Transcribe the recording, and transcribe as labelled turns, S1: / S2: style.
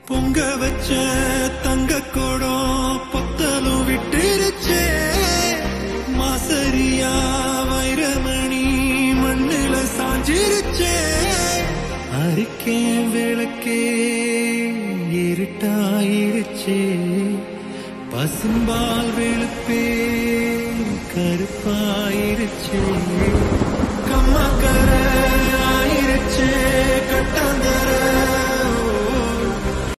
S1: பொங்க வச்ச தங்க கோடம் பொத்தலும் விட்டுருச்சே மாசரியா வைரமணி மண்ணுல சாஞ்சிருச்சே அரிக்கேன் விளக்கே இருட்டாயிருச்சே பசும்பால் வெளுப்பே கருப்பாயிருச்சே கம்மா கர